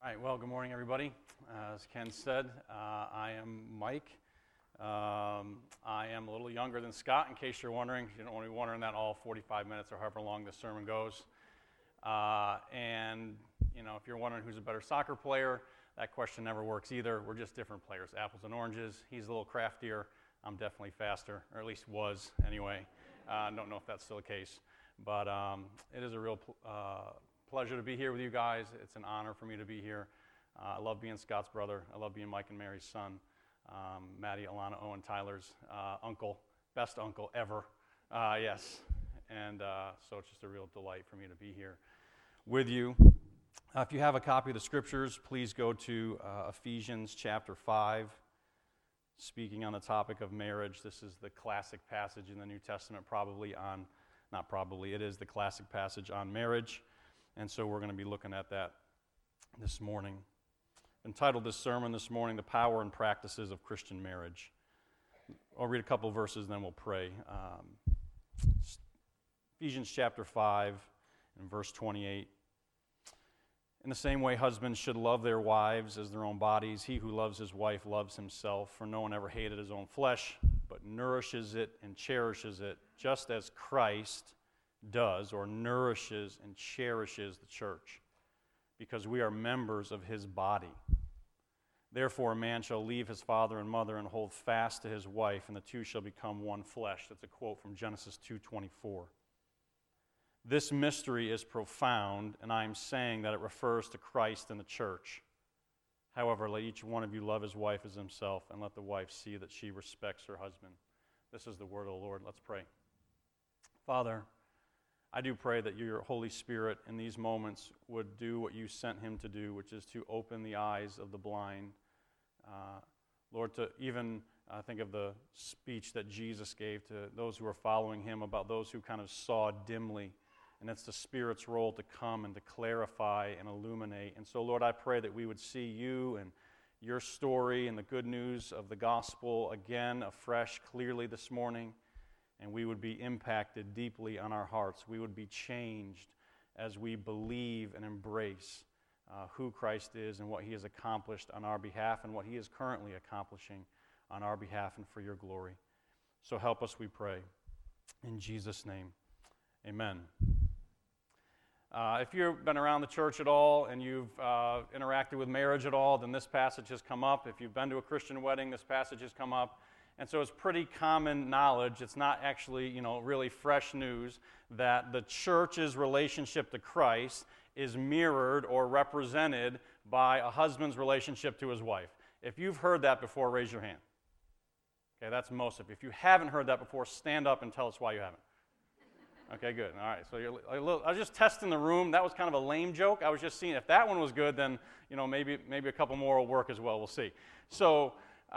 All right, well, good morning, everybody. As Ken said, I am Mike. I am a little younger than Scott, in case you're wondering. You don't want to be wondering that all 45 minutes or however long the sermon goes. And, you know, if you're wondering who's a better soccer player, that question never works either. We're just different players, apples and oranges. He's a little craftier. I'm definitely faster, or at least was anyway. I don't know if that's still the case. But it is a real pleasure to be here with you guys. It's an honor for me to be here. I love being Scott's brother. I love being Mike and Mary's son. Maddie, Alana, Owen, Tyler's uncle. Best uncle ever. Yes. And so it's just a real delight for me to be here with you. If you have a copy of the scriptures, please go to Ephesians chapter 5. Speaking on the topic of marriage, this is the classic passage in the New Testament, it is the classic passage on marriage. And so we're going to be looking at that this morning. Entitled this sermon this morning, The Power and Practices of Christian Marriage. I'll read a couple of verses and then we'll pray. Ephesians chapter 5 and verse 28. In the same way, husbands should love their wives as their own bodies. He who loves his wife loves himself, for no one ever hated his own flesh, but nourishes it and cherishes it, just as Christ does, or nourishes and cherishes the church, because we are members of his body. Therefore, a man shall leave his father and mother and hold fast to his wife, and the two shall become one flesh. That's a quote from Genesis 2:24. This mystery is profound, and I am saying that it refers to Christ and the church. However, let each one of you love his wife as himself, and let the wife see that she respects her husband. This is the word of the Lord. Let's pray. Father, I do pray that your Holy Spirit in these moments would do what you sent him to do, which is to open the eyes of the blind. Lord, to even think of the speech that Jesus gave to those who were following him about those who kind of saw dimly. And it's the Spirit's role to come and to clarify and illuminate. And so, Lord, I pray that we would see you and your story and the good news of the gospel again, afresh, clearly this morning. And we would be impacted deeply on our hearts. We would be changed as we believe and embrace who Christ is and what he has accomplished on our behalf and what he is currently accomplishing on our behalf and for your glory. So help us, we pray. In Jesus' name, amen. If you've been around the church at all and you've interacted with marriage at all, then this passage has come up. If you've been to a Christian wedding, this passage has come up. And so it's pretty common knowledge, it's not actually, really fresh news, that the church's relationship to Christ is mirrored or represented by a husband's relationship to his wife. If you've heard that before, raise your hand. Okay, that's most of you. If you haven't heard that before, stand up and tell us why you haven't. Okay, good. All right, so I was just testing the room. That was kind of a lame joke. I was just seeing if that one was good, then maybe a couple more will work as well. We'll see. So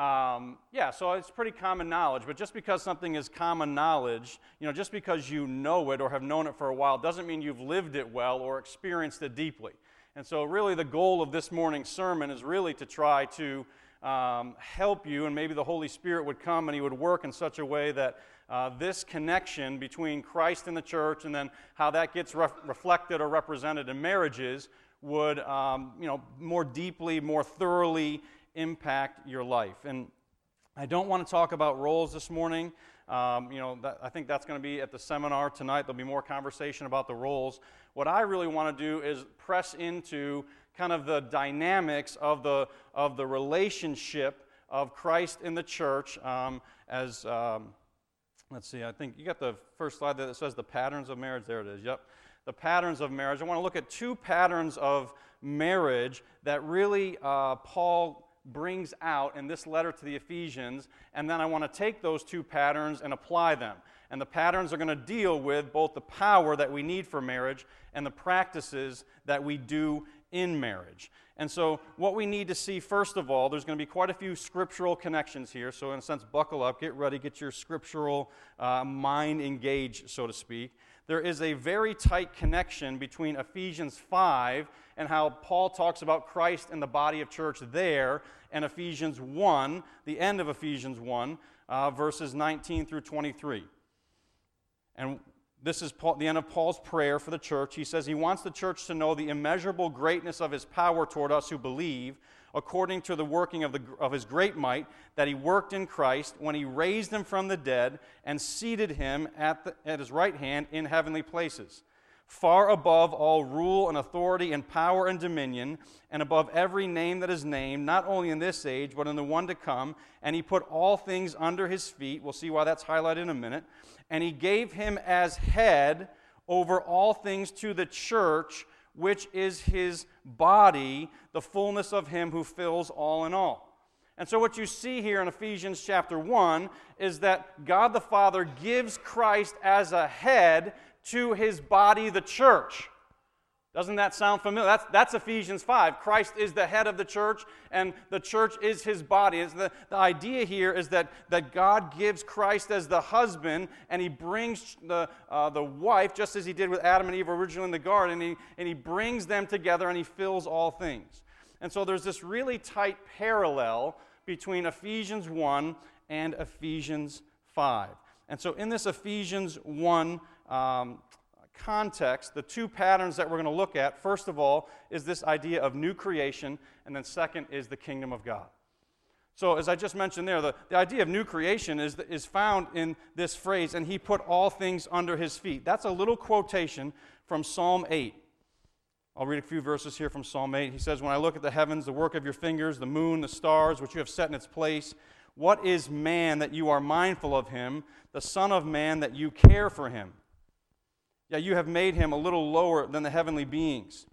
so it's pretty common knowledge, but just because something is common knowledge, just because you know it or have known it for a while doesn't mean you've lived it well or experienced it deeply. And so really the goal of this morning's sermon is really to try to help you, and maybe the Holy Spirit would come and he would work in such a way that this connection between Christ and the church and then how that gets reflected or represented in marriages would more deeply, more thoroughly impact your life. And I don't want to talk about roles this morning. I think that's going to be at the seminar tonight. There'll be more conversation about the roles. What I really want to do is press into kind of the dynamics of the relationship of Christ in the church let's see, I think you got the first slide that says the patterns of marriage. There it is, yep. The patterns of marriage. I want to look at two patterns of marriage that really Paul brings out in this letter to the Ephesians, and then I want to take those two patterns and apply them. And the patterns are going to deal with both the power that we need for marriage and the practices that we do in marriage. And so what we need to see, first of all, there's going to be quite a few scriptural connections here, so in a sense, buckle up, get ready, get your scriptural mind engaged, so to speak. There is a very tight connection between Ephesians 5 and how Paul talks about Christ and the body of church there, and Ephesians 1, the end of Ephesians 1, verses 19 through 23. And This is the end of Paul's prayer for the church. He says he wants the church to know the immeasurable greatness of his power toward us who believe, according to the working of his great might, that he worked in Christ when he raised him from the dead and seated him at his right hand in heavenly places, far above all rule and authority and power and dominion, and above every name that is named, not only in this age, but in the one to come. And he put all things under his feet. We'll see why that's highlighted in a minute. And he gave him as head over all things to the church, which is his body, the fullness of him who fills all in all. And so what you see here in Ephesians chapter 1 is that God the Father gives Christ as a head to his body, the church. Doesn't that sound familiar? That's Ephesians 5. Christ is the head of the church, and the church is his body. The idea here is that God gives Christ as the husband, and he brings the wife, just as he did with Adam and Eve originally in the garden, and he brings them together, and he fills all things. And so there's this really tight parallel between Ephesians 1 and Ephesians 5. And so in this Ephesians 1 context, the two patterns that we're going to look at, first of all, is this idea of new creation, and then second is the kingdom of God. So as I just mentioned there, the idea of new creation is found in this phrase, and he put all things under his feet. That's a little quotation from Psalm 8. I'll read a few verses here from Psalm 8. He says, "When I look at the heavens, the work of your fingers, the moon, the stars, which you have set in its place, what is man that you are mindful of him, the son of man that you care for him? Yeah, you have made him a little lower than the heavenly beings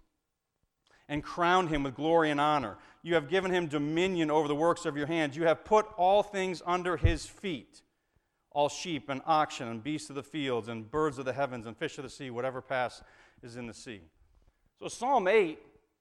and crowned him with glory and honor. You have given him dominion over the works of your hands. You have put all things under his feet, all sheep and oxen and beasts of the fields and birds of the heavens and fish of the sea, whatever pass is in the sea." So Psalm 8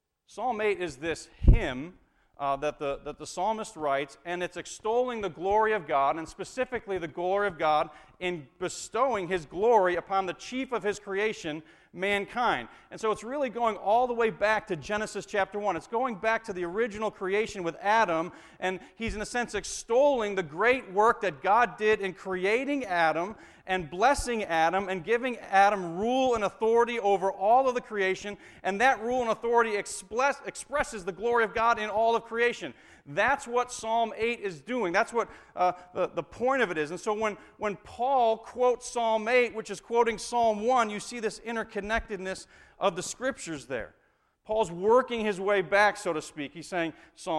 is this hymn that the psalmist writes, and it's extolling the glory of God, and specifically the glory of God in bestowing his glory upon the chief of his creation, mankind. And so it's really going all the way back to Genesis chapter 1. It's going back to the original creation with Adam, and he's in a sense extolling the great work that God did in creating Adam and blessing Adam and giving Adam rule and authority over all of the creation, and that rule and authority expresses the glory of God in all of creation. That's what Psalm 8 is doing. That's what the point of it is. And so when Paul quotes Psalm 8, which is quoting Psalm 1, you see this interconnectedness of the Scriptures there. Paul's working his way back, so to speak. He's saying,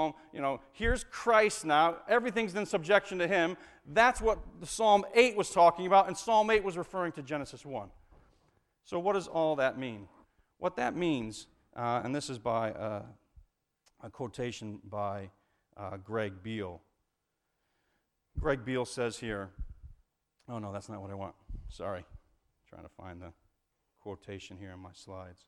here's Christ now. Everything's in subjection to him. That's what Psalm 8 was talking about, and Psalm 8 was referring to Genesis 1. So what does all that mean? What that means, and this is by a quotation by Greg Beale. Greg Beale says here, oh no, that's not what I want. Sorry. I'm trying to find the quotation here in my slides.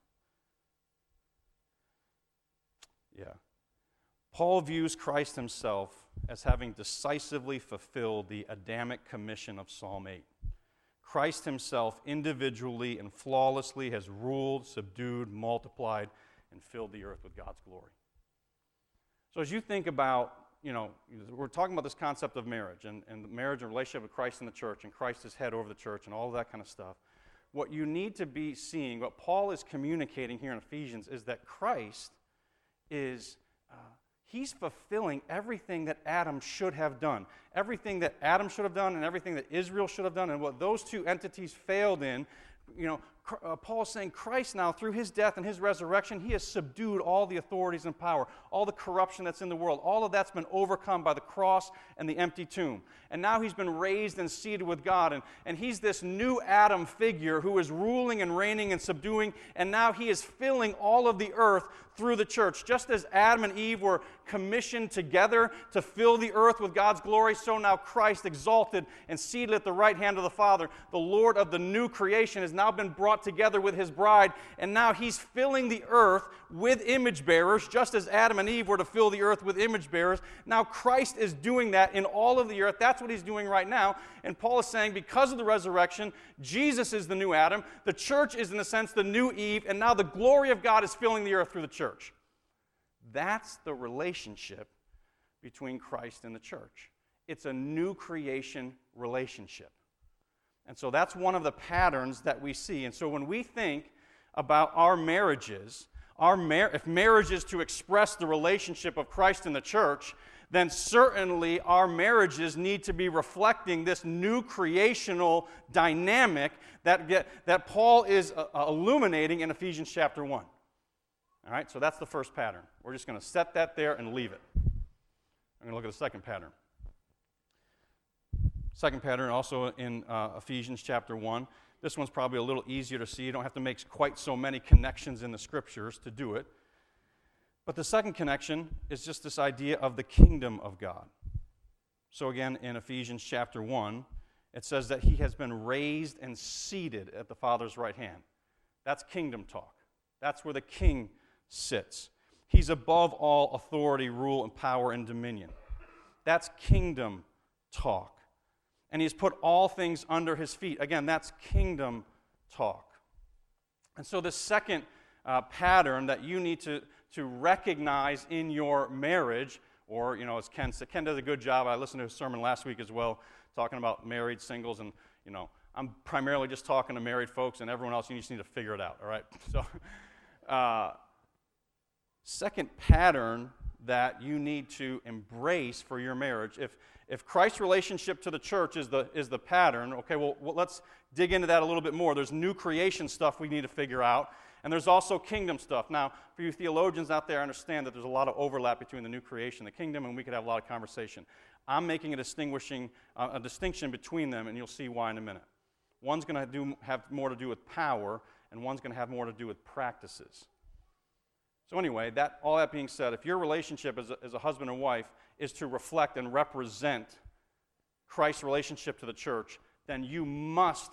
Yeah. Paul views Christ himself as having decisively fulfilled the Adamic commission of Psalm 8. Christ himself individually and flawlessly has ruled, subdued, multiplied, and filled the earth with God's glory. So as you think about, we're talking about this concept of marriage and marriage and relationship with Christ and the church, and Christ is head over the church and all of that kind of stuff. What you need to be seeing, what Paul is communicating here in Ephesians, is that Christ is, he's fulfilling everything that Adam should have done. Everything that Adam should have done and everything that Israel should have done, and what those two entities failed in, Paul's saying Christ now, through his death and his resurrection, he has subdued all the authorities and power, all the corruption that's in the world. All of that's been overcome by the cross and the empty tomb. And now he's been raised and seated with God. And he's this new Adam figure who is ruling and reigning and subduing. And now he is filling all of the earth through the church. Just as Adam and Eve were commissioned together to fill the earth with God's glory, so now Christ, exalted and seated at the right hand of the Father, the Lord of the new creation, has now been brought together with his bride, and now he's filling the earth with image bearers, just as Adam and Eve were to fill the earth with image bearers. Now Christ is doing that in all of the earth. That's what he's doing right now. And Paul is saying, because of the resurrection, Jesus is the new Adam, the church is in a sense the new Eve, and now the glory of God is filling the earth through the church. That's the relationship between Christ and the church. It's a new creation relationship. And so that's one of the patterns that we see. And so when we think about our marriages, if marriage is to express the relationship of Christ and the church, then certainly our marriages need to be reflecting this new creational dynamic that Paul is illuminating in Ephesians chapter 1. All right, so that's the first pattern. We're just going to set that there and leave it. I'm going to look at the second pattern. Second pattern also in Ephesians chapter 1. This one's probably a little easier to see. You don't have to make quite so many connections in the scriptures to do it. But the second connection is just this idea of the kingdom of God. So again, in Ephesians chapter 1, it says that he has been raised and seated at the Father's right hand. That's kingdom talk. That's where the king sits. He's above all authority, rule, and power and dominion. That's kingdom talk. And he's put all things under his feet. Again, that's kingdom talk. And so the second pattern that you need to recognize in your marriage, or, as Ken said, Ken does a good job. I listened to his sermon last week as well, talking about married singles, and, I'm primarily just talking to married folks, and everyone else, you just need to figure it out, all right? So, second pattern that you need to embrace for your marriage, if Christ's relationship to the church is the pattern, okay, well, let's dig into that a little bit more. There's new creation stuff we need to figure out, and there's also kingdom stuff. Now, for you theologians out there, understand that there's a lot of overlap between the new creation and the kingdom, and we could have a lot of conversation. I'm making a distinction between them, and you'll see why in a minute. One's going to have more to do with power, and one's going to have more to do with practices. So anyway, all that being said, if your relationship as a husband and wife is to reflect and represent Christ's relationship to the church, then you must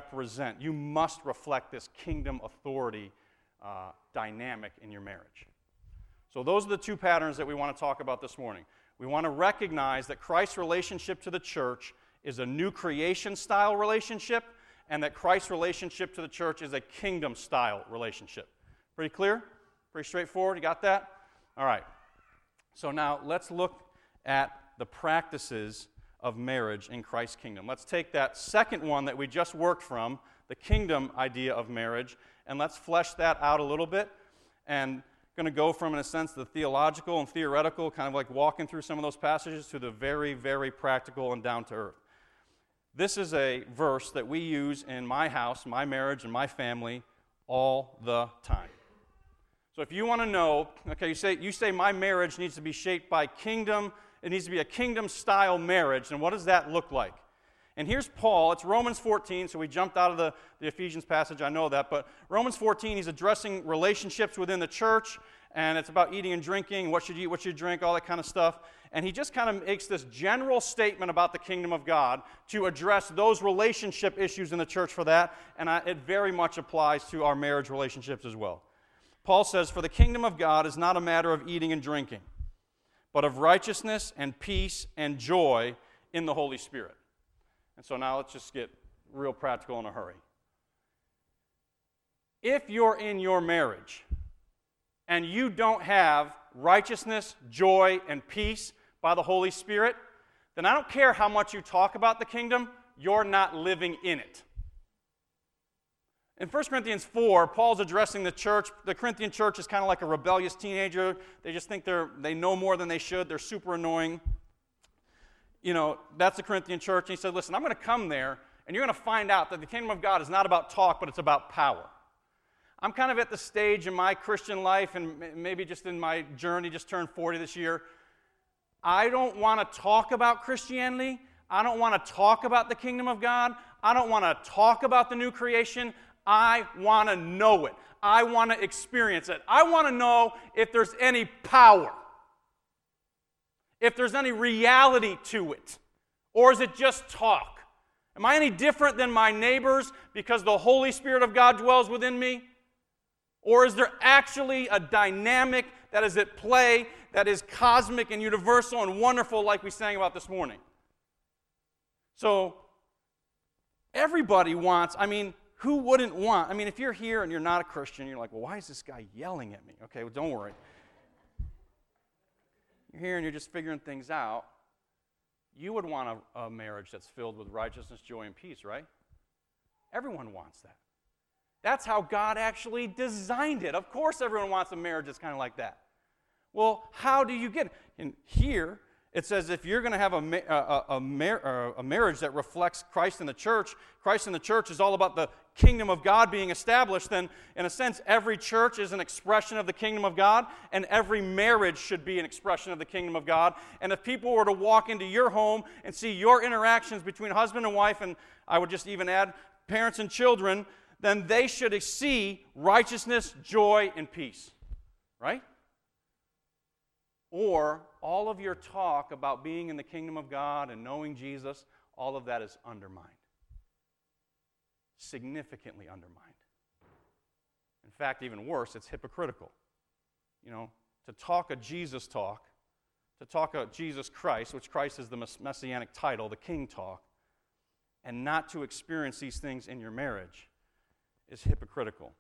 reflect this kingdom authority dynamic in your marriage. So those are the two patterns that we want to talk about this morning. We want to recognize that Christ's relationship to the church is a new creation style relationship, and that Christ's relationship to the church is a kingdom style relationship. Pretty clear? Pretty straightforward? You got that? All right. So now let's look at the practices of marriage in Christ's kingdom. Let's take that second one that we just worked from, the kingdom idea of marriage, and let's flesh that out a little bit. And going to go from, in a sense, the theological and theoretical, kind of like walking through some of those passages, to the very, very practical and down to earth. This is a verse that we use in my house, my marriage, and my family all the time. So if you want to know, okay, you say my marriage needs to be shaped by kingdom, it needs to be a kingdom-style marriage, and what does that look like? And here's Paul. It's Romans 14, so we jumped out of the Ephesians passage, I know that, but Romans 14, he's addressing relationships within the church, and it's about eating and drinking, what should you eat, what should you drink, all that kind of stuff. And he just kind of makes this general statement about the kingdom of God to address those relationship issues in the church for that, and it very much applies to our marriage relationships as well. Paul says, "For the kingdom of God is not a matter of eating and drinking, but of righteousness and peace and joy in the Holy Spirit." And so now let's just get real practical in a hurry. If you're in your marriage and you don't have righteousness, joy, and peace by the Holy Spirit, then I don't care how much you talk about the kingdom, you're not living in it. In 1 Corinthians 4, Paul's addressing the church. The Corinthian church is kind of like a rebellious teenager. They just think they know more than they should. They're super annoying. That's the Corinthian church. And he said, listen, I'm going to come there, and you're going to find out that the kingdom of God is not about talk, but it's about power. I'm kind of at the stage in my Christian life, and maybe just in my journey, just turned 40 this year. I don't want to talk about Christianity. I don't want to talk about the kingdom of God. I don't want to talk about the new creation. I want to know it. I want to experience it. I want to know if there's any power, if there's any reality to it, or is it just talk? Am I any different than my neighbors because the Holy Spirit of God dwells within me? Or is there actually a dynamic that is at play that is cosmic and universal and wonderful like we sang about this morning? So everybody wants, who wouldn't want? If you're here and you're not a Christian, you're like, well, why is this guy yelling at me? Okay, well, don't worry. You're here and you're just figuring things out. You would want a marriage that's filled with righteousness, joy, and peace, right? Everyone wants that. That's how God actually designed it. Of course everyone wants a marriage that's kind of like that. Well, how do you get it? And here, it says if you're going to have a marriage that reflects Christ in the church is all about the kingdom of God being established, then in a sense every church is an expression of the kingdom of God, and every marriage should be an expression of the kingdom of God. And if people were to walk into your home and see your interactions between husband and wife, and I would just even add parents and children, then they should see righteousness, joy, and peace. Right? Or all of your talk about being in the kingdom of God and knowing Jesus, all of that is undermined. Significantly undermined. In fact, even worse, it's hypocritical. You know, to talk a Jesus talk, to talk a Jesus Christ, which Christ is the messianic title, the king talk, and not to experience these things in your marriage is hypocritical.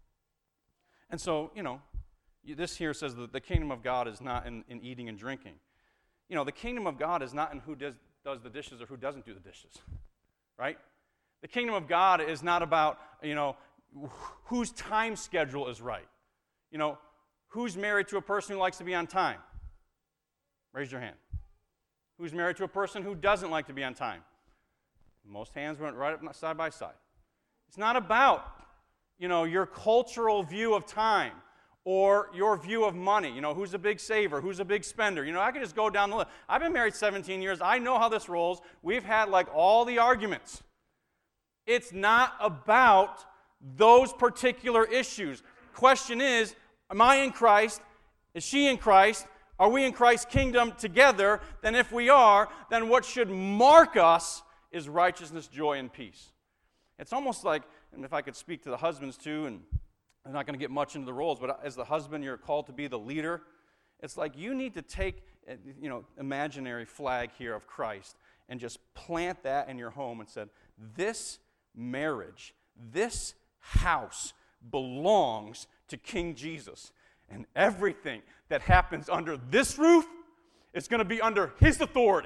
And so, you know, this here says that the kingdom of God is not in eating and drinking. You know, the kingdom of God is not in who does the dishes or who doesn't do the dishes, right? The kingdom of God is not about, you know, whose time schedule is right. You know, who's married to a person who likes to be on time? Raise your hand. Who's married to a person who doesn't like to be on time? Most hands went right up side by side. It's not about, you know, your cultural view of time or your view of money. You know, who's a big saver, who's a big spender. You know, I can just go down the list. I've been married 17 years. I know how this rolls. We've had, like, all the arguments. It's not about those particular issues. Question is, am I in Christ? Is she in Christ? Are we in Christ's kingdom together? Then if we are, then what should mark us is righteousness, joy, and peace. It's almost like, and if I could speak to the husbands too, and I'm not going to get much into the roles, but as the husband, you're called to be the leader. It's like you need to take, you know, imaginary flag here of Christ and just plant that in your home and said, this marriage, this house belongs to King Jesus. And everything that happens under this roof is going to be under his authority.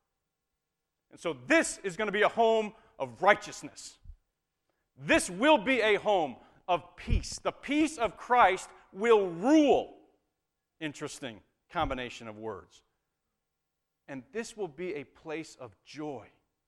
And so this is going to be a home of righteousness. This will be a home of peace. The peace of Christ will rule. Interesting combination of words. And this will be a place of joy,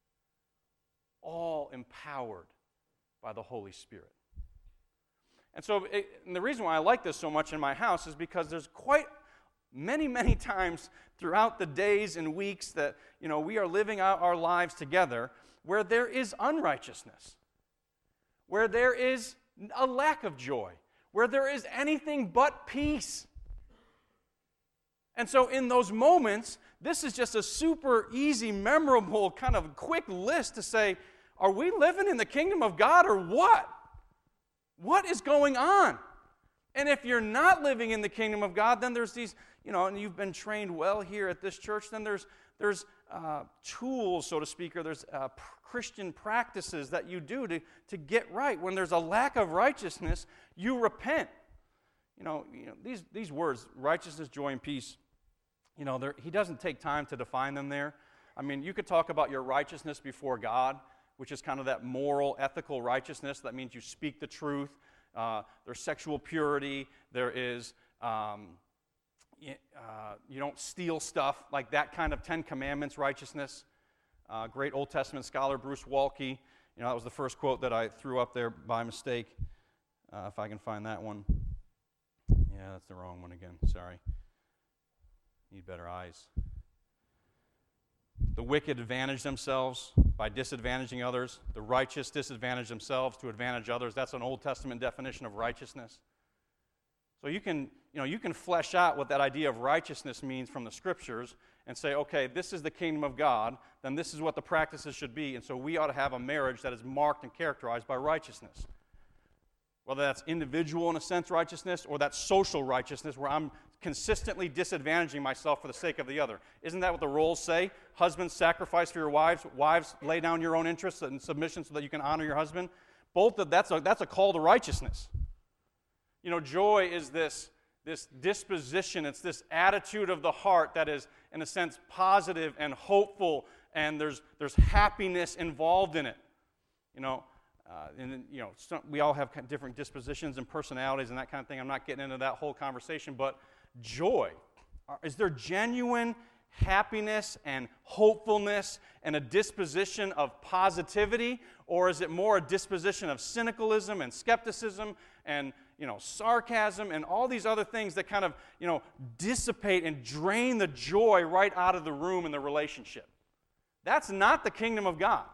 all empowered by the Holy Spirit. And so and the reason why I like this so much in my house is because there's quite many, many times throughout the days and weeks that, you know, we are living out our lives together where there is unrighteousness, where there is a lack of joy, where there is anything but peace. And so in those moments, this is just a super easy, memorable, kind of quick list to say, are we living in the kingdom of God or what? What is going on? And if you're not living in the kingdom of God, then there's these, you know, and you've been trained well here at this church, then there's tools, so to speak, or there's Christian practices that you do to get right. When there's a lack of righteousness, you repent. You know these words, righteousness, joy, and peace, you know, he doesn't take time to define them there. I mean, you could talk about your righteousness before God, which is kind of that moral, ethical righteousness. That means you speak the truth. There's sexual purity. There is, you don't steal stuff, like that kind of 10 Commandments righteousness. Great Old Testament scholar Bruce Waltke, you know, that was the first quote that I threw up there by mistake. If I can find that one. Yeah, that's the wrong one again. Sorry. Need better eyes. The wicked advantage themselves by disadvantaging others. The righteous disadvantage themselves to advantage others. That's an Old Testament definition of righteousness. So you can flesh out what that idea of righteousness means from the Scriptures and say, okay, this is the kingdom of God, then this is what the practices should be, and so we ought to have a marriage that is marked and characterized by righteousness. Whether that's individual, in a sense, righteousness, or that's social righteousness, where I'm consistently disadvantaging myself for the sake of the other. Isn't that what the roles say? Husbands, sacrifice for your wives. Wives, lay down your own interests and submission so that you can honor your husband. That's a call to righteousness. You know, joy is this disposition. It's this attitude of the heart that is, in a sense, positive and hopeful, and there's happiness involved in it. You know, and we all have different dispositions and personalities and that kind of thing. I'm not getting into that whole conversation, but joy. Is there genuine happiness and hopefulness and a disposition of positivity, or is it more a disposition of cynicalism and skepticism and sarcasm and all these other things that kind of dissipate and drain the joy right out of the room in the relationship? That's not the kingdom of God.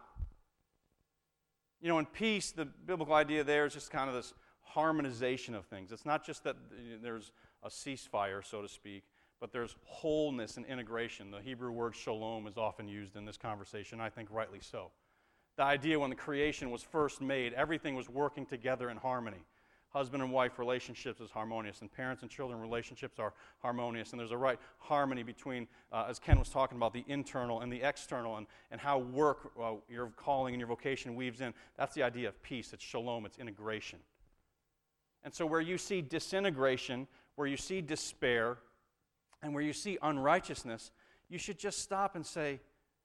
In peace, the biblical idea there is just kind of this harmonization of things. It's not just that there's a ceasefire, so to speak, but there's wholeness and integration. The Hebrew word shalom is often used in this conversation, I think rightly so. The idea when the creation was first made, everything was working together in harmony. Husband and wife relationships is harmonious, and parents and children relationships are harmonious, and there's a right harmony between, as Ken was talking about, the internal and the external, and how work, your calling and your vocation weaves in. That's the idea of peace. It's shalom. It's integration. And so where you see disintegration, where you see despair, and where you see unrighteousness, you should just stop and say,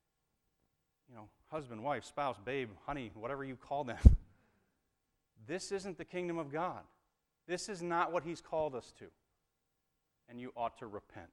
husband, wife, spouse, babe, honey, whatever you call them, this isn't the kingdom of God. This is not what He's called us to. And you ought to repent.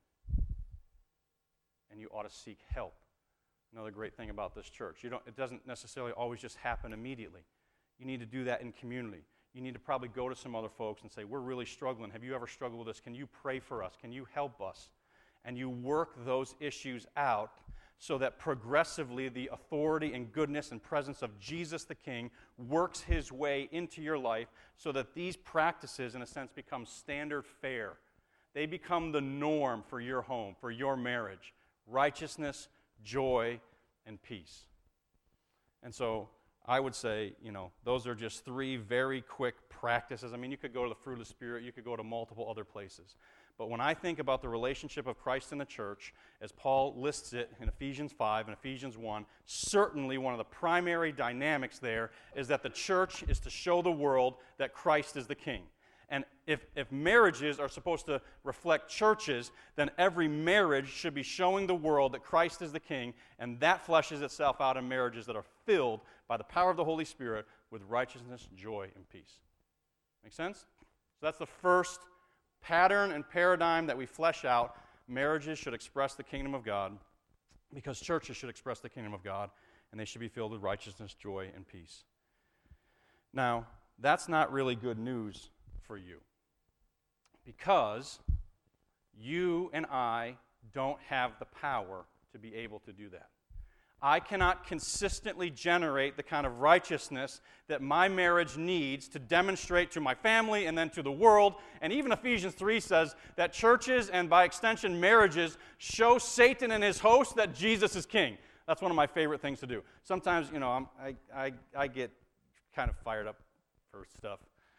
And you ought to seek help. Another great thing about this church, it doesn't necessarily always just happen immediately. You need to do that in community. You need to probably go to some other folks and say, we're really struggling. Have you ever struggled with this? Can you pray for us? Can you help us? And you work those issues out so that progressively the authority and goodness and presence of Jesus the King works His way into your life so that these practices, in a sense, become standard fare. They become the norm for your home, for your marriage. Righteousness, joy, and peace. And so I would say, those are just 3 very quick practices. I mean, you could go to the fruit of the Spirit. You could go to multiple other places. But when I think about the relationship of Christ and the church, as Paul lists it in Ephesians 5 and Ephesians 1, certainly one of the primary dynamics there is that the church is to show the world that Christ is the King. And if marriages are supposed to reflect churches, then every marriage should be showing the world that Christ is the King, and that fleshes itself out in marriages that are filled by the power of the Holy Spirit with righteousness, joy, and peace. Make sense? So that's the first pattern and paradigm that we flesh out. Marriages should express the kingdom of God because churches should express the kingdom of God, and they should be filled with righteousness, joy, and peace. Now, that's not really good news for you because you and I don't have the power to be able to do that. I cannot consistently generate the kind of righteousness that my marriage needs to demonstrate to my family and then to the world. And even Ephesians 3 says that churches and by extension marriages show Satan and his host that Jesus is king. That's one of my favorite things to do. Sometimes, I get kind of fired up for stuff.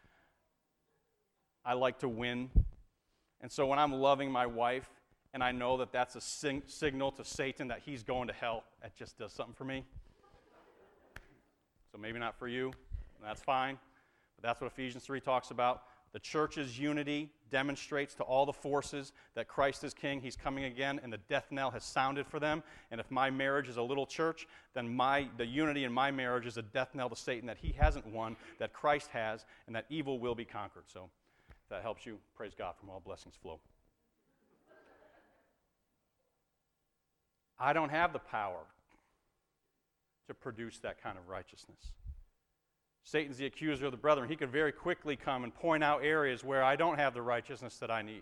I like to win. And so when I'm loving my wife, and I know that that's a signal to Satan that he's going to hell, that just does something for me. So maybe not for you, that's fine. But that's what Ephesians 3 talks about. The church's unity demonstrates to all the forces that Christ is king. He's coming again, and the death knell has sounded for them. And if my marriage is a little church, then the unity in my marriage is a death knell to Satan that he hasn't won, that Christ has, and that evil will be conquered. So if that helps you, praise God, from all blessings flow. I don't have the power to produce that kind of righteousness. Satan's the accuser of the brethren. He could very quickly come and point out areas where I don't have the righteousness that I need.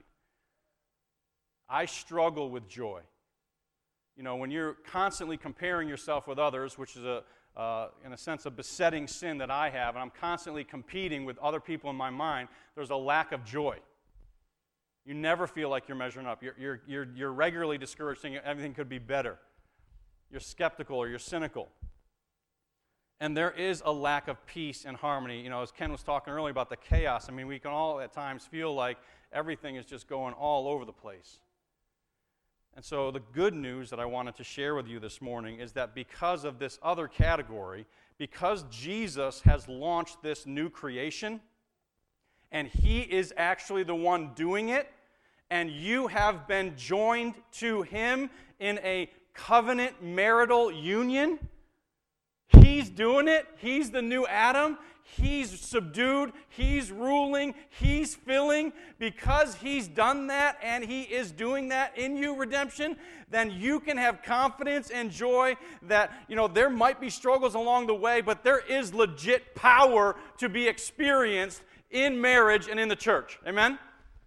I struggle with joy. When you're constantly comparing yourself with others, which is in a sense, a besetting sin that I have, and I'm constantly competing with other people in my mind, there's a lack of joy. You never feel like you're measuring up. You're regularly discouraged, thinking everything could be better. You're skeptical or you're cynical. And there is a lack of peace and harmony. As Ken was talking earlier about the chaos, we can all at times feel like everything is just going all over the place. And so the good news that I wanted to share with you this morning is that because of this other category, because Jesus has launched this new creation, and He is actually the one doing it, and you have been joined to Him in a covenant marital union, He's doing it. He's the new Adam. He's subdued. He's ruling. He's filling. Because He's done that and He is doing that in you, redemption, then you can have confidence and joy that, there might be struggles along the way, but there is legit power to be experienced in marriage and in the church. Amen?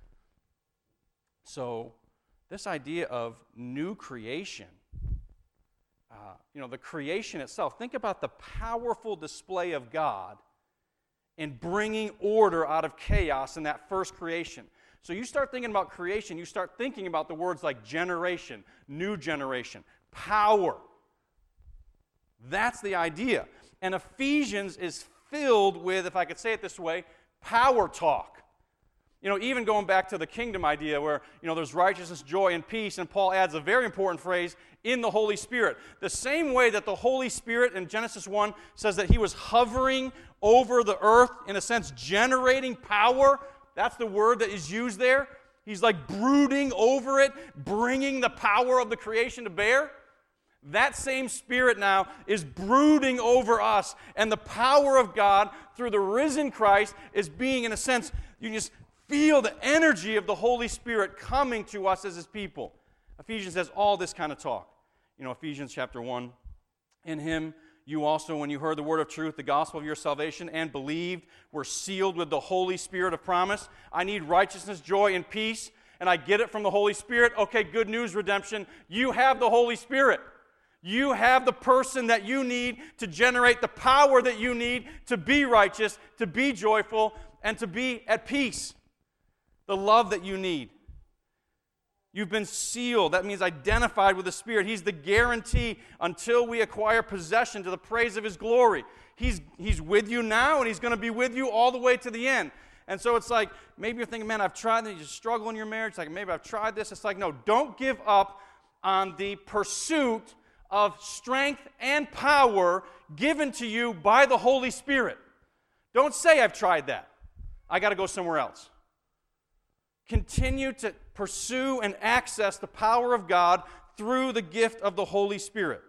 So, this idea of new creation, the creation itself, think about the powerful display of God in bringing order out of chaos in that first creation. So you start thinking about creation, you start thinking about the words like generation, new generation, power. That's the idea. And Ephesians is filled with, if I could say it this way, power talk. Even going back to the kingdom idea where, there's righteousness, joy, and peace, and Paul adds a very important phrase, in the Holy Spirit. The same way that the Holy Spirit in Genesis 1 says that He was hovering over the earth, in a sense, generating power. That's the word that is used there. He's like brooding over it, bringing the power of the creation to bear. That same Spirit now is brooding over us, and the power of God through the risen Christ is being, in a sense, you can just feel the energy of the Holy Spirit coming to us as His people. Ephesians has all this kind of talk. Ephesians chapter 1, in Him you also, when you heard the word of truth, the gospel of your salvation, and believed, were sealed with the Holy Spirit of promise. I need righteousness, joy, and peace, and I get it from the Holy Spirit. Okay, good news, redemption. You have the Holy Spirit. You have the person that you need to generate the power that you need to be righteous, to be joyful, and to be at peace. The love that you need. You've been sealed. That means identified with the Spirit. He's the guarantee until we acquire possession to the praise of His glory. He's with you now, and He's going to be with you all the way to the end. And so it's like, maybe you're thinking, man, I've tried this. You struggle in your marriage. It's like, maybe I've tried this. It's like, no, don't give up on the pursuit of strength and power given to you by the Holy Spirit. Don't say, I've tried that. I got to go somewhere else. Continue to pursue and access the power of God through the gift of the Holy Spirit.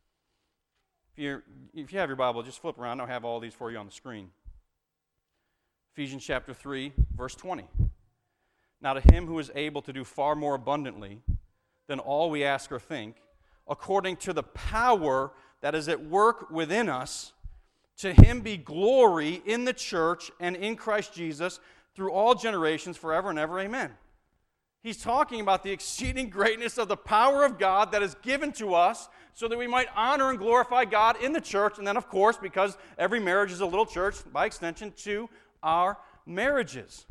If you have your Bible, just flip around. I'll have all these for you on the screen. Ephesians chapter 3, verse 20. Now to Him who is able to do far more abundantly than all we ask or think, according to the power that is at work within us, to Him be glory in the church and in Christ Jesus through all generations, forever and ever. Amen. He's talking about the exceeding greatness of the power of God that is given to us so that we might honor and glorify God in the church, and then, of course, because every marriage is a little church, by extension, to our marriages.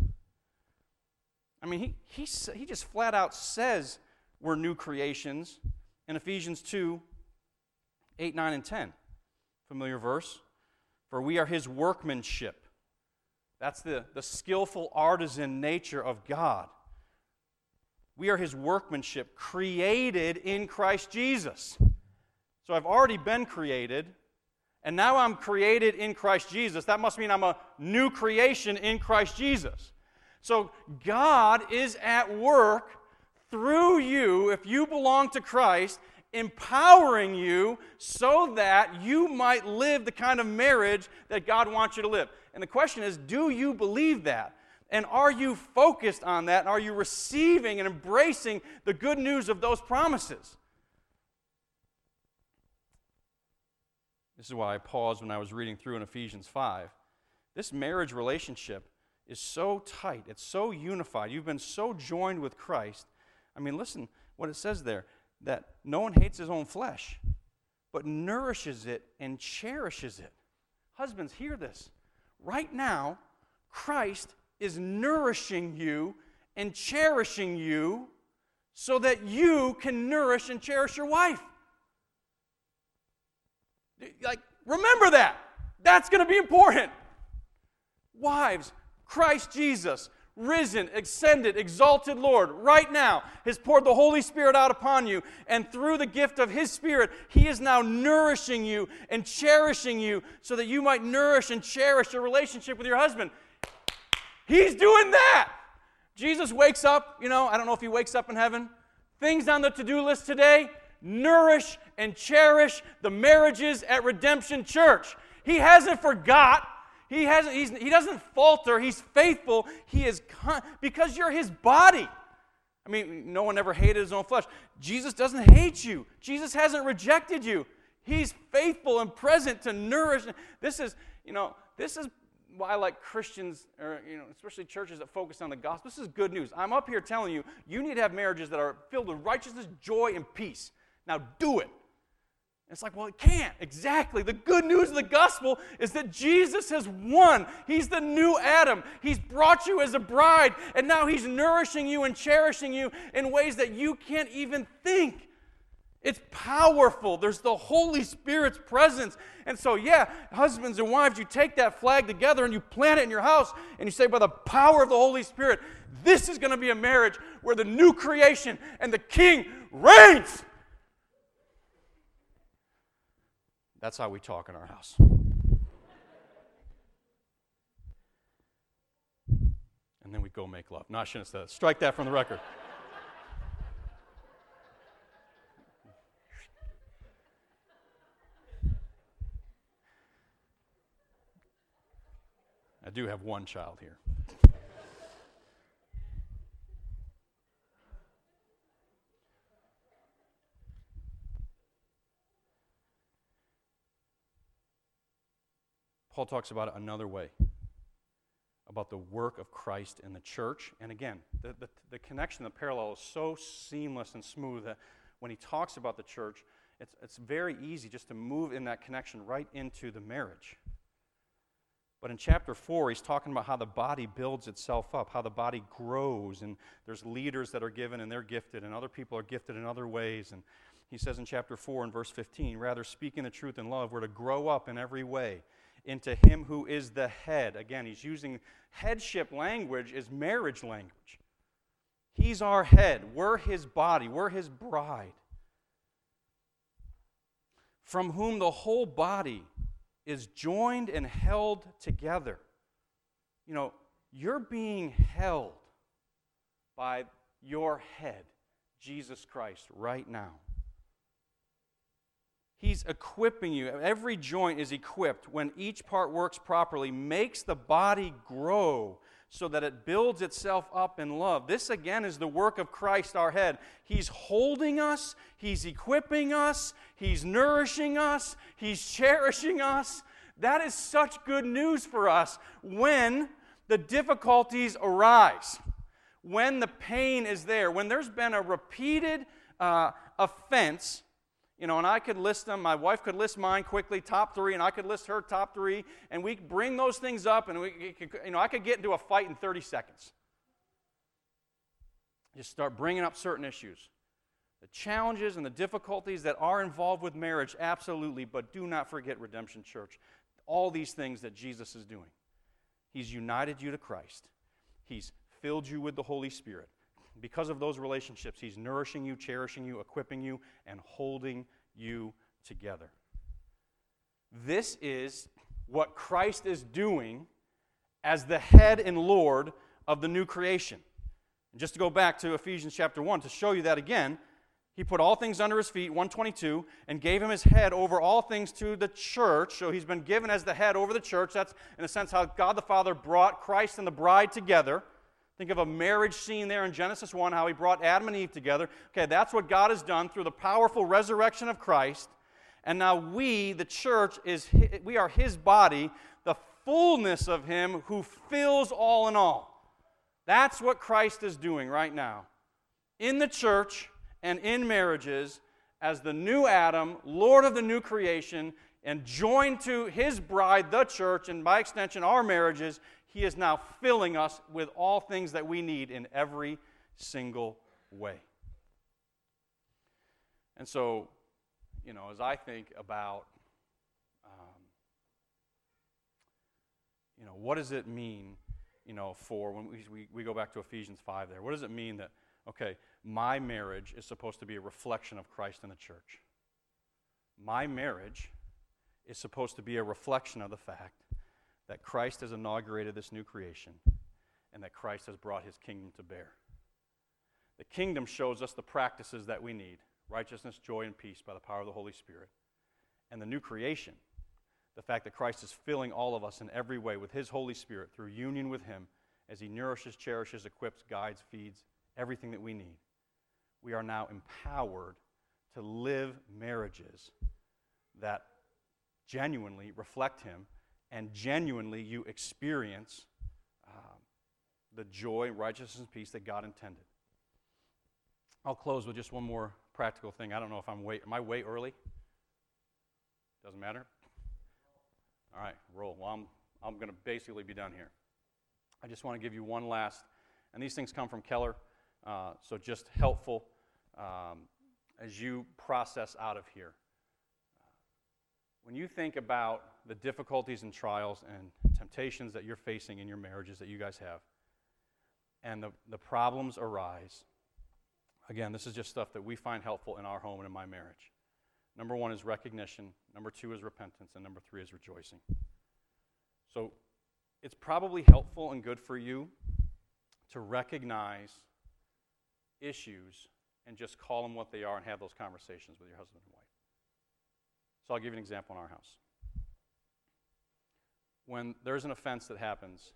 I mean, he just flat out says we're new creations in Ephesians 2, 8, 9, and 10. Familiar verse. For we are His workmanship. That's the skillful artisan nature of God. We are His workmanship, created in Christ Jesus. So I've already been created, and now I'm created in Christ Jesus. That must mean I'm a new creation in Christ Jesus. So God is at work through you, if you belong to Christ, empowering you so that you might live the kind of marriage that God wants you to live. And the question is, do you believe that? And are you focused on that? And are you receiving and embracing the good news of those promises? This is why I paused when I was reading through in Ephesians 5. This marriage relationship is so tight. It's so unified. You've been so joined with Christ. I mean, listen what it says there, that no one hates his own flesh, but nourishes it and cherishes it. Husbands, hear this. Right now, Christ is nourishing you and cherishing you so that you can nourish and cherish your wife. Like, remember that. That's going to be important. Wives, Christ Jesus, risen, ascended, exalted Lord, right now has poured the Holy Spirit out upon you, and through the gift of His Spirit, He is now nourishing you and cherishing you so that you might nourish and cherish your relationship with your husband. He's doing that. Jesus wakes up, I don't know if He wakes up in heaven. Things on the to-do list today, nourish and cherish the marriages at Redemption Church. He hasn't forgot. He doesn't falter. He's faithful. He is because you're his body. I mean, no one ever hated his own flesh. Jesus doesn't hate you. Jesus hasn't rejected you. He's faithful and present to nourish. This is why I like Christians, or especially churches that focus on the gospel. This is good news. I'm up here telling you, you need to have marriages that are filled with righteousness, joy, and peace. Now do it. It's like, well, it can't. Exactly. The good news of the gospel is that Jesus has won. He's the new Adam. He's brought you as a bride, and now he's nourishing you and cherishing you in ways that you can't even think. It's powerful. There's the Holy Spirit's presence. And so, yeah, husbands and wives, you take that flag together and you plant it in your house, and you say, by the power of the Holy Spirit, this is going to be a marriage where the new creation and the King reigns. That's how we talk in our house. And then we go make love. No, I shouldn't have said that. Strike that from the record. I do have one child here. Paul talks about it another way, about the work of Christ in the church. And again, the connection, the parallel is so seamless and smooth that when he talks about the church, it's very easy just to move in that connection right into the marriage. But in chapter 4, he's talking about how the body builds itself up, how the body grows, and there's leaders that are given and they're gifted, and other people are gifted in other ways. And he says in chapter 4 and verse 15, rather speaking the truth in love, we're to grow up in every way into him who is the head. Again, he's using headship language as marriage language. He's our head. We're his body. We're his bride. From whom the whole body is joined and held together. You're being held by your head, Jesus Christ, right now. He's equipping you. Every joint is equipped when each part works properly, makes the body grow so that it builds itself up in love. This, again, is the work of Christ, our head. He's holding us. He's equipping us. He's nourishing us. He's cherishing us. That is such good news for us when the difficulties arise, when the pain is there, when there's been a repeated offense. And I could list them. My wife could list mine quickly, top 3, and I could list her top 3, and we bring those things up, and I could get into a fight in 30 seconds. Just start bringing up certain issues. The challenges and the difficulties that are involved with marriage, absolutely, but do not forget Redemption Church. All these things that Jesus is doing. He's united you to Christ. He's filled you with the Holy Spirit. Because of those relationships, he's nourishing you, cherishing you, equipping you, and holding you together. This is what Christ is doing as the head and Lord of the new creation. And just to go back to Ephesians chapter 1, to show you that again, he put all things under his feet, 122, and gave him his head over all things to the church. So he's been given as the head over the church. That's, in a sense, how God the Father brought Christ and the bride together. Think of a marriage scene there in Genesis 1, how he brought Adam and Eve together. Okay, that's what God has done through the powerful resurrection of Christ. And now we, the church, we are his body, the fullness of him who fills all in all. That's what Christ is doing right now. In the church and in marriages, as the new Adam, Lord of the new creation, and joined to his bride, the church, and by extension our marriages, he is now filling us with all things that we need in every single way. And so, as I think about, what does it mean, for when we go back to Ephesians 5 there, what does it mean that, okay, my marriage is supposed to be a reflection of Christ in the church? My marriage is supposed to be a reflection of the fact that Christ has inaugurated this new creation and that Christ has brought his kingdom to bear. The kingdom shows us the practices that we need. righteousness, joy, and peace by the power of the Holy Spirit. And the new creation, the fact that Christ is filling all of us in every way with his Holy Spirit through union with him as he nourishes, cherishes, equips, guides, feeds, everything that we need. We are now empowered to live marriages that genuinely reflect him, and genuinely you experience the joy, righteousness, and peace that God intended. I'll close with just one more practical thing. I don't know if am I way early? Doesn't matter? All right, roll. Well, I'm going to basically be done here. I just want to give you one last, and these things come from Keller, so just helpful as you process out of here. When you think about the difficulties and trials and temptations that you're facing in your marriages that you guys have, and the problems arise, again, this is just stuff that we find helpful in our home and in my marriage. Number 1 is recognition. Number 2 is repentance. And number 3 is rejoicing. So it's probably helpful and good for you to recognize issues and just call them what they are and have those conversations with your husband and wife. So I'll give you an example in our house. When there's an offense that happens,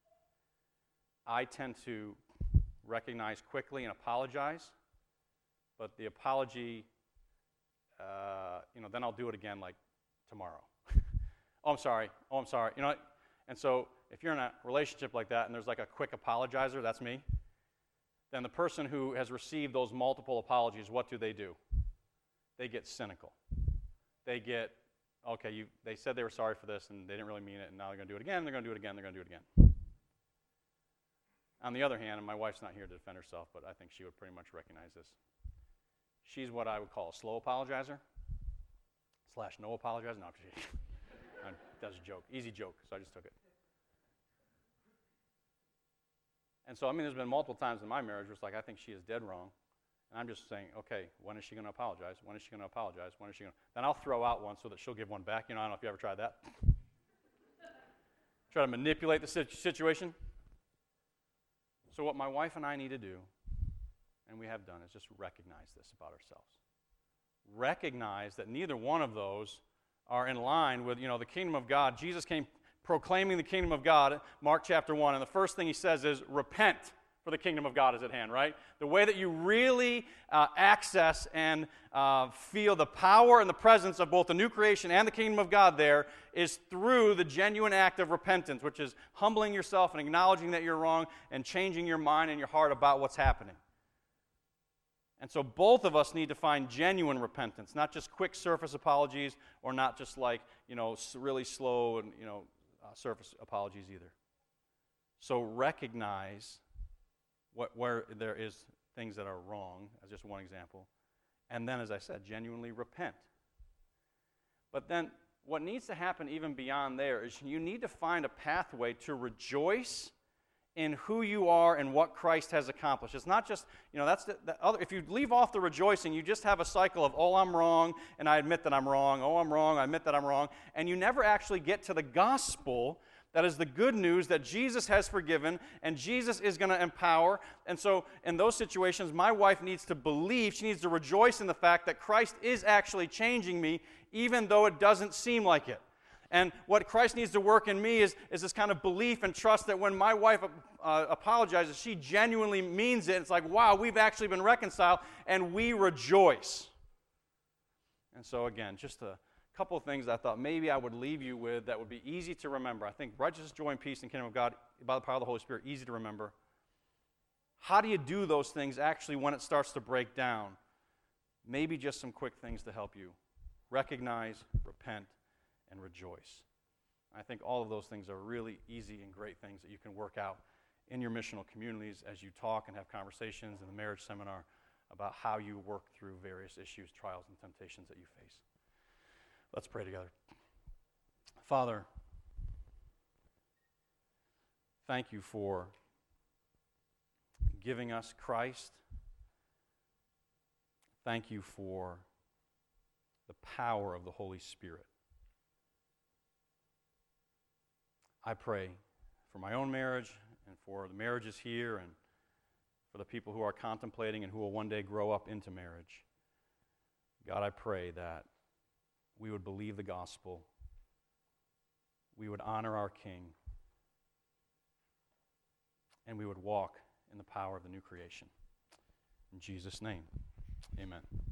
I tend to recognize quickly and apologize, but the apology, then I'll do it again like tomorrow. Oh, I'm sorry. You know, and so if you're in a relationship like that and there's like a quick apologizer, that's me, then the person who has received those multiple apologies, what do? They get cynical. They get, okay, they said they were sorry for this and they didn't really mean it, and now they're going to do it again, they're going to do it again, they're going to do it again. On the other hand, and my wife's not here to defend herself, but I think she would pretty much recognize this. She's what I would call a slow apologizer / no apologizer. No, that's a joke. Easy joke, so I just took it. And so, there's been multiple times in my marriage where it's like, I think she is dead wrong. And I'm just saying, okay, when is she going to apologize? When is she going to apologize? When is she going to? Then I'll throw out one so that she'll give one back. I don't know if you ever tried that. Try to manipulate the situation. So what my wife and I need to do, and we have done, is just recognize this about ourselves. Recognize that neither one of those are in line with, the kingdom of God. Jesus came proclaiming the kingdom of God, Mark chapter 1, and the first thing he says is, repent, for the kingdom of God is at hand, right? The way that you really access and feel the power and the presence of both the new creation and the kingdom of God there is through the genuine act of repentance, which is humbling yourself and acknowledging that you're wrong and changing your mind and your heart about what's happening. And so both of us need to find genuine repentance, not just quick surface apologies or not just like, really slow and, surface apologies either. So recognize where there is things that are wrong, as just one example. And then, as I said, genuinely repent. But then what needs to happen even beyond there is you need to find a pathway to rejoice in who you are and what Christ has accomplished. It's not just, that's the other. If you leave off the rejoicing, you just have a cycle of, oh, I'm wrong, and I admit that I'm wrong. Oh, I'm wrong, I admit that I'm wrong. And you never actually get to the gospel. That is the good news that Jesus has forgiven and Jesus is going to empower. And so in those situations, my wife needs to believe, she needs to rejoice in the fact that Christ is actually changing me, even though it doesn't seem like it. And what Christ needs to work in me is this kind of belief and trust that when my wife apologizes, she genuinely means it. It's like, wow, we've actually been reconciled, and we rejoice. And so again, just a couple of things I thought maybe I would leave you with that would be easy to remember. I think righteousness, joy, and peace in the kingdom of God by the power of the Holy Spirit, easy to remember. How do you do those things actually when it starts to break down? Maybe just some quick things to help you. Recognize, repent, and rejoice. I think all of those things are really easy and great things that you can work out in your missional communities as you talk and have conversations in the marriage seminar about how you work through various issues, trials, and temptations that you face. Let's pray together. Father, thank you for giving us Christ. Thank you for the power of the Holy Spirit. I pray for my own marriage and for the marriages here and for the people who are contemplating and who will one day grow up into marriage, God, I pray that we would believe the gospel, we would honor our King, and we would walk in the power of the new creation. In Jesus' name, amen.